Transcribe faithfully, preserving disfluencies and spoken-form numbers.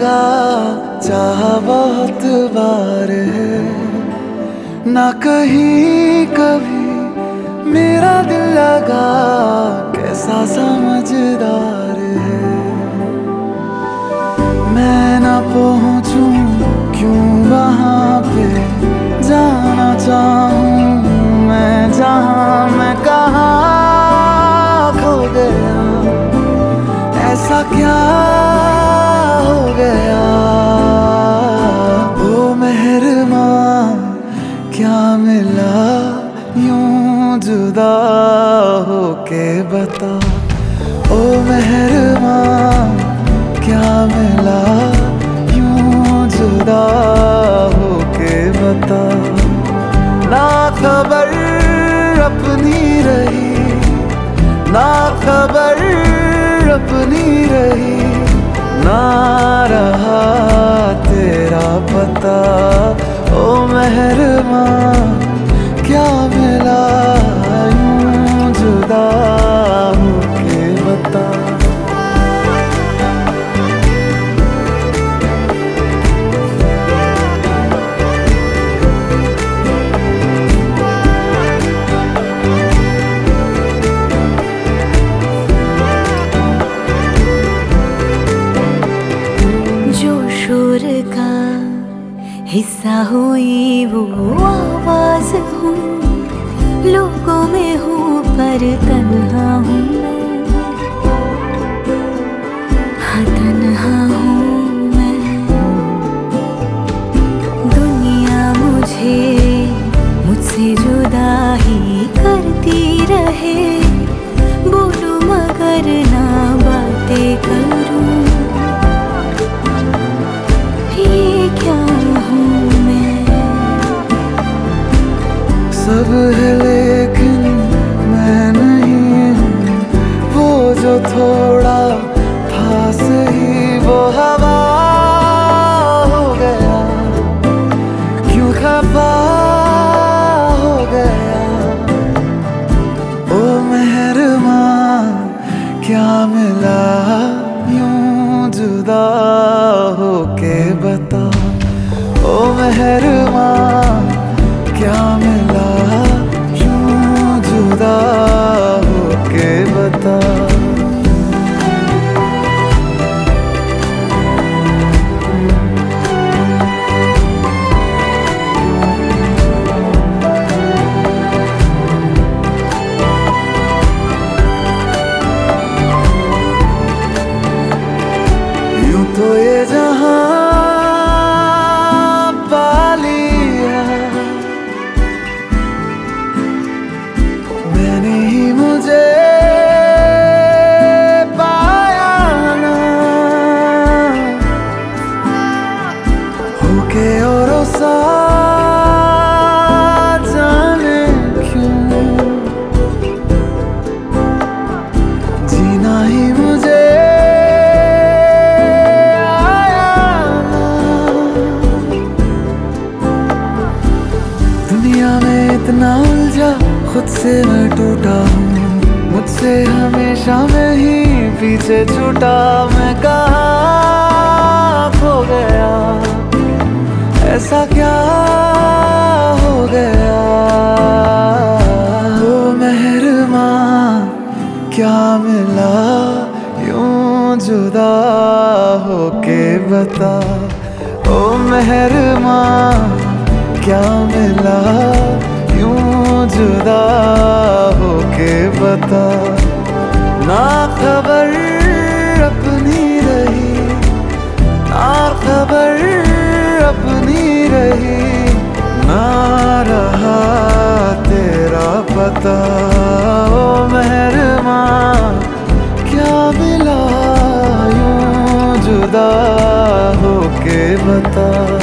लगा, चाहा बहुत बार है, ना कहीं कभी मेरा दिल लगा, कैसा समझदार है। मैं ना पहुंचूं क्यों वहां पे, जाना चाहूं मैं जहां, मैं कहाँ खो गया, ऐसा क्या हो गया। ओ मेहरबां क्या मिला यूं जुदा होके बता, ओ मेहरबां क्या मिला यूं जुदा होके बता। ना खबर अपनी रही, ना खबर अपनी रही, ना रहा तेरा पता। ओ मेहरबां क्या मिला यूं जुदा होके बता। का हिस्सा हुई वो आवाज हूँ, लोगों में हूँ पर तन्हा हूँ मैं, हाँ तन्हा हूँ मैं। दुनिया मुझे मुझसे जुदा ही करती रहे, बोलूं मगर ना बातें करूं, सब है लेकिन मैं नहीं हूँ, वो जो थोड़ा था सही वो हवा हो गया, क्यों खफा हो गया। ओ मेहरबां क्या मिला यूं जुदा होके बता, ओ मेहरबां क्या मिला यूं जुदा होके बता। यूं तो ये जहां मुझे पाया ना, होके और सा जाने क्यों, जीना ही मुझे आया ना। दुनिया में इतना उलझा, खुद से मैं टूटा हूँ, मुझसे हमेशा मैं ही पीछे छूटा, मैं कहाँ खो गया, ऐसा क्या हो गया। ओ मेहरबां क्या मिला यूं जुदा होके बता, ओ मेहरबां क्या मिला यूं जुदा होके बता। ना खबर अपनी रही, ना खबर अपनी रही, ना रहा तेरा पता। ओ मेहरबां क्या मिला यूं जुदा होके बता।